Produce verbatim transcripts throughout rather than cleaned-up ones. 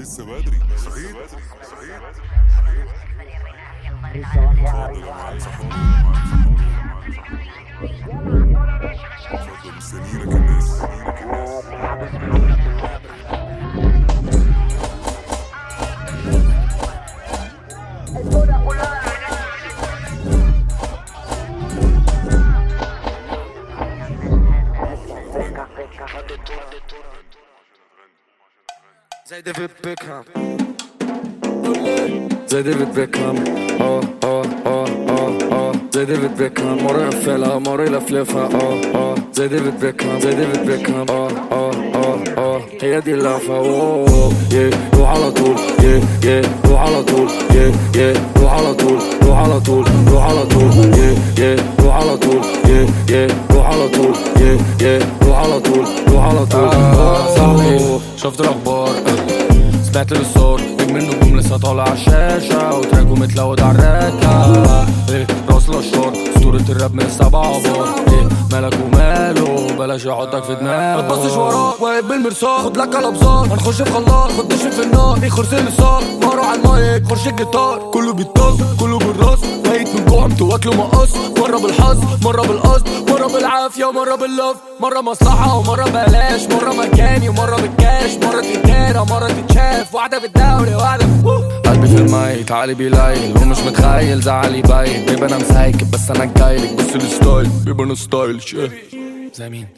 لسه بدري صحيت صحيت اتفضل مستنيينك الناس. زي ديفيد بيكهام زي ديفيد بيكهام اه اه اه اه اه زي ديفيد بيكهام مرة يقفلها مرة يلفلفها اه اه زي ديفيد بيكهام زي ديفيد بيكهام اه اه اه اه هي دي اللعبة اوه يه روح على طول يه يه روح على طول يه يه روح على طول روح على طول روح على طول يه يه روح على طول يه يه روح على طول يه يه روح على طول روح على طول صاحبي شفت الاخبار سمعت الصوت نجم النجوم لسه طالع عالشاشة وتراكو متلود عالراكة ايه راس الاشرار اسطورة الراب من السبعة بار ايه مالك وماله بلاش يحطك في دماغه متبصش وراك واقف بالمرصاد خد لك الابزار هنخش في خلاط خد دش في النار في خرس اللي صار مارو على المايك خرش الجيتار كله بيتطاس كله بالراس ميت من جوع متواكله مقص مرة بالحظ مرة بالقصد مرة بالعافية ومرة باللف مرة مصلحة ومرة بلاش مرة مكاني ومرة بالكاش مرة تتدارى مرة تتشاف واحدة بالدوري واحدة قلبي في الميت عقلي بيليل ومش متخيل زعلي باين بيبقى انا مسايكب بس انا جايلك بص الستايل بيبقى انا ستايل شيه زي مين؟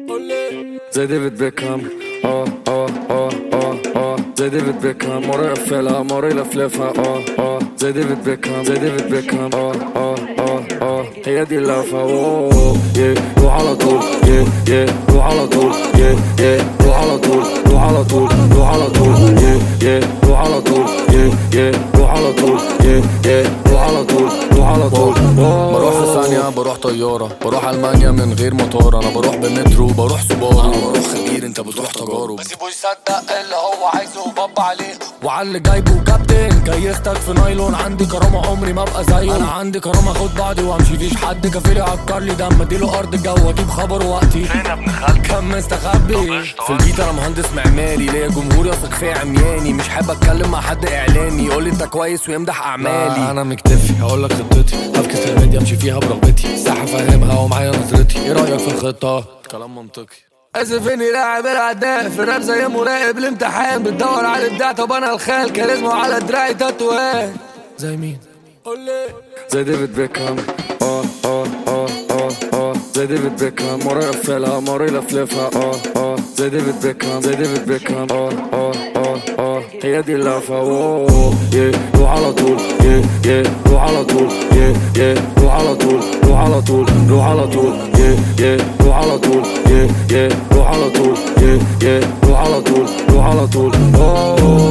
زي ديفيد بيكهام اه اه اه اه اه زي ديفيد بيكهام مرة يقفلها مرة يلفلفها اه اه زي ديفيد بيكهام زي ديفيد بيكهام اه اه اه اه هي دي اللعبة اوه يه روح على طول يه يه روح على طول يه يه روح على طول روح على طول روح على طول يه يه روح على طول يه يه روح على طول يه يه روح على طول روح على طول بروح في ثانية بروح طيارة بروح ألمانيا من غير مطار أنا بروح بالمترو بروح سوبارو أنا بروح خبير أنت بتروح تجارب بسيبه يصدق اللي هو عايزه وبابا عليه وعلى اللي جايبه كابتن جيستك في نايلون عندي كرامة عمري ما ابقى زيه أنا عندي كرامة خد بعضي وامشي فيش حد كفيل يعكر لي دم اديله أرض جو اجيب خبر وقتي فين ابن خالتي كم مستخبي في البيت أنا مهندس معماري ليا جمهور يثق فيا عمياني مش حابب اتكلم مع حد اعلامي يقول لي انت كويس ويمدح اعمالي انا مكتفي هقول لك خطتي هفكس الميديا امشي فيها برغبتي الساحه فاهمها ومعايا نظرتي ايه رايك في الخطه كلام منطقي اسف اني لاعب العداء في الراب زي مراقب الامتحان بتدور على الابداع طب انا الخال كاريزما على دراعي تاتوات زي مين قولي زي ديفيد بيكهام اه اه اه اه اه زي ديفيد بيكهام مرة يقفلها مرة يلفلفها اه اه زي ديفيد بيكهام زي ديفيد بيكهام اه اه اه اه هي دي اللعبة اوه يه روح على طول يه يه روح على طول يه يه روح على طول روح على طول روح على طول يه يه روح على طول يه يه روح على طول يه يه روح على طول روح على طول اوه